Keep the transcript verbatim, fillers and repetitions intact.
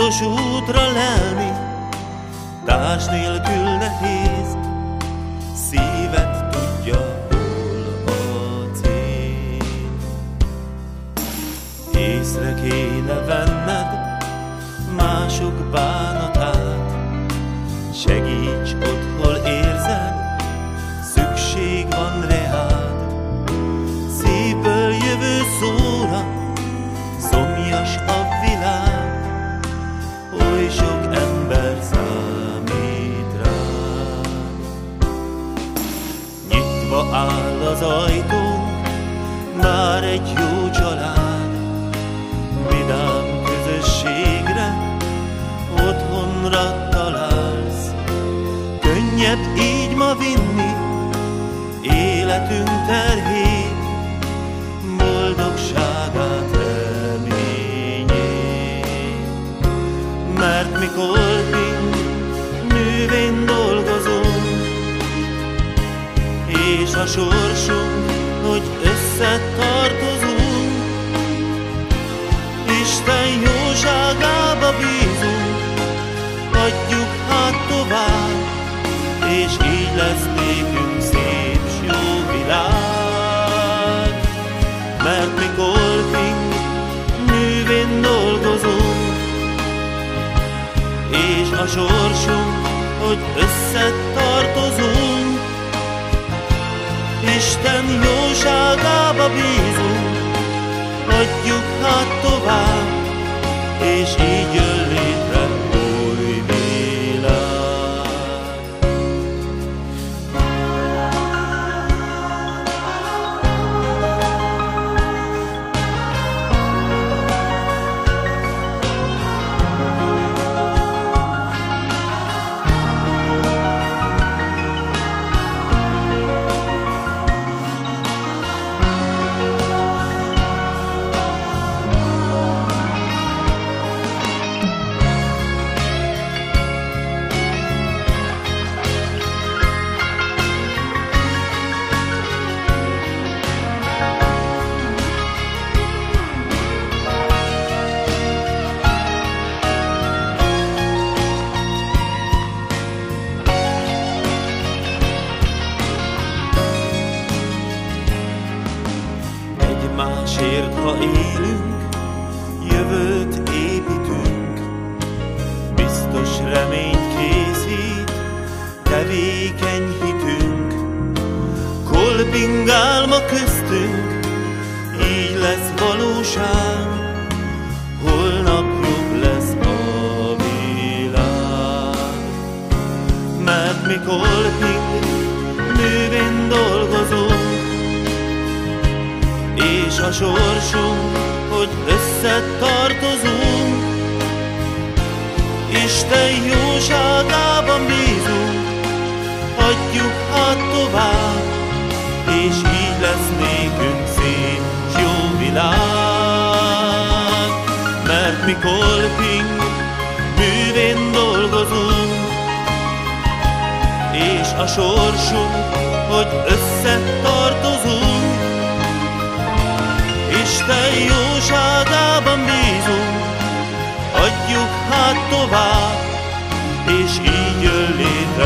Fontos útra lelni, társ nélkül nehéz, szíved tudja, hol a cél. Észre kéne venned mások bánatát, segíts ott, hol érzed, szükség van reád. Szívből jövő szóra szomjas a világ, oly sok ember számít rád. Nyitva áll az ajtó, már egy jó család, vidám közösségre, otthonra találsz. Könnyebb így ma vinni életünk terhét, boldogságát, reményét. Mert mi Kolping művén dolgozunk, és a sorsunk, hogy összetartozunk. Isten jóságába bízunk, adjuk hát tovább, és így lesz nékünk szép s jó világ. Mert mi Kolping művén dolgozunk, és a sorsunk, hogy összetartozunk. Isten jóságába bízunk, adjuk hát tovább, és így jön létre új világ. Egymásért, ha élünk, jövőt építünk, biztos reményt készít tevékeny hitünk. Kolping álma köztünk, így lesz valóság, holnap jobb lesz a világ. Mert mi Kolping művén dolgozunk, és a sorsunk, hogy összetartozunk. Isten jóságában bízunk, adjuk hát tovább, és így lesz nékünk szép s jó világ. Mert mi Kolping művén dolgozunk, és a sorsunk, hogy összetartozunk. Isten jóságában bízunk, adjuk hát tovább, és így jön létre